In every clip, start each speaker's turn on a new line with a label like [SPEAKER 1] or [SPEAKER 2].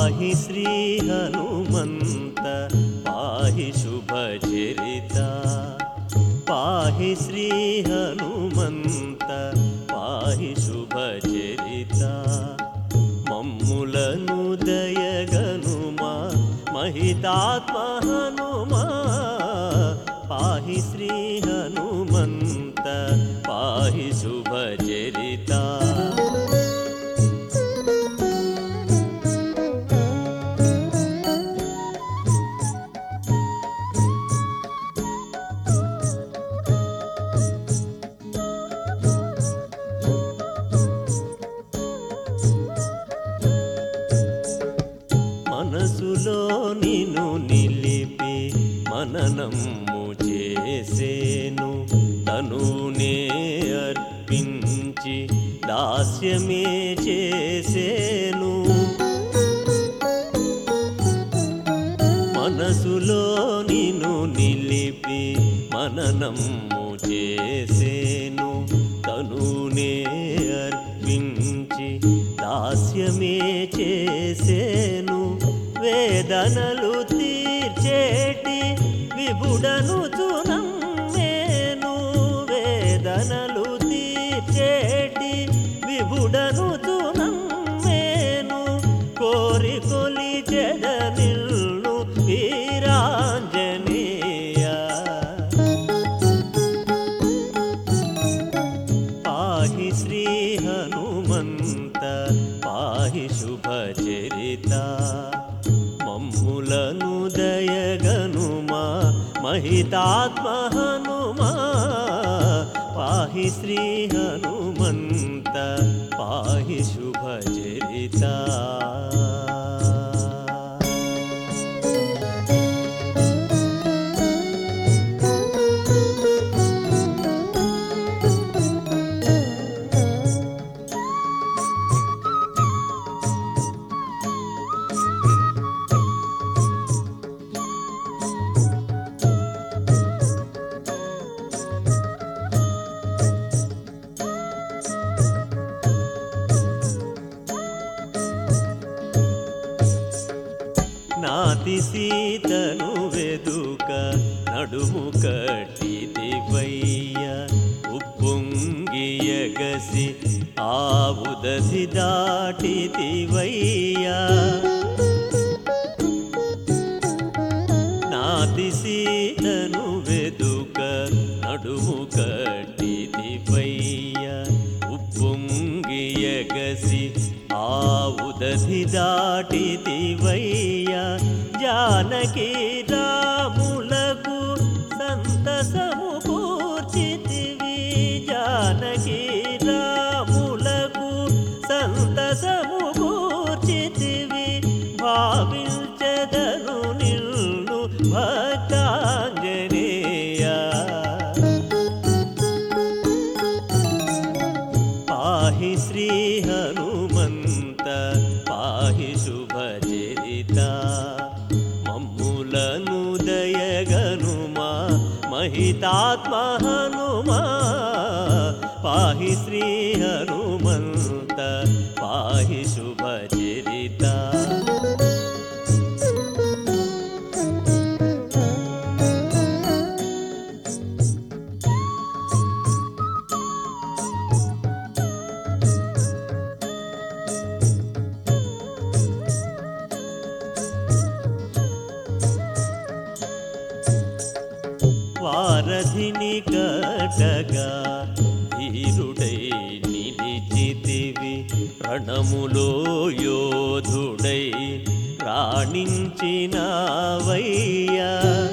[SPEAKER 1] पाहि श्री हनुमन्त पाहि शुभचरिता पाहि श्री हनुमन्त पाहि शुभचरिता मम्मुలను दयगनुमा महितात्म हनुमा पाहि श्री हनुमन्त पाहि शुभचरिता మనసులో నిన్ను నిలిపి మననము చేసేను తనునే అర్పించి దాస్యమే చేసేను మనసులో నిన్ను నిలిపి మననము చేసేను తనునే అర్పించి దాస్యమే చేసేను వేదనలు తీర్చేటి విభుడను చునమ్మేను వేదనలు తీర్చేటి విభుడను చునమ్మేను కోరి కొలిచెద నిల్ను వీరాంజనేయ పాహి శ్రీ హనుమంత పాహి శుభచరితా మమ్ములను దయగనుమా महितात्म हनुमा पाहि श्री हनुमन्त पाहि शुभचरिता నాతి సీతను వెదుక నడుము కట్టిదివయ్య ఉప్పొంగియగసి ఆవుదసి దాటిదివయ్య నాతి సీతను వెదుక నడుము కట్టిదివయ్య ఉప్పొంగియగసి ఆవుదసి దాటిదివయ్య जानकी रामुలకు సంతసము కూర్చితివి जानकी రాములకు సంతసము కూర్చితివి భావించెదను నిన్ను భక్తాంజనేయ పాహి శ్రీ హనుమంత పాహి శుభచరితా మమ్ములను దయగనుమా महितात्म हनुमा पाहि श्री हनुमन्त पाहि शुभचरिता వారధిని కటగా ధీరుడై నిలిచితివి రణములో యోధుడై రాణించినవయ్యా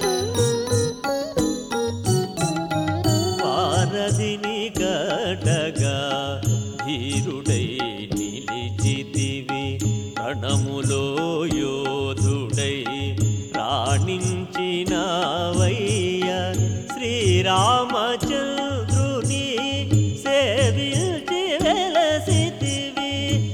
[SPEAKER 1] వారధిని కటగా ధీరుడై నిలిచితివి రణములో యోధుడై రాణించినవయ్యా శ్రీరామచంద్రుని సేవించి వెలసితివి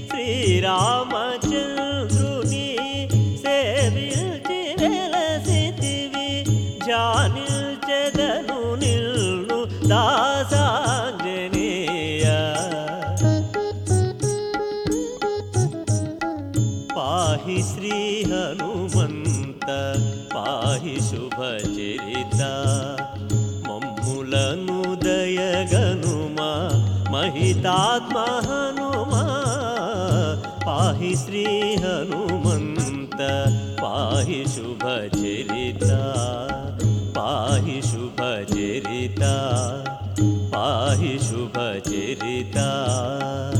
[SPEAKER 1] శ్రీరామచంద్రుని సేవించి వెలసితివి ధ్యానించెదను నిన్ను దాసాంజనేయ पाहि श्री हनुमन्त पाहि शुभचरिता मम्मुలను दयगनुमा महितात्मा हनुमा पाहि श्री हनुमन्त पाहि शुभचरिता पाहि शुभचरिता पाहि शुभचरिता।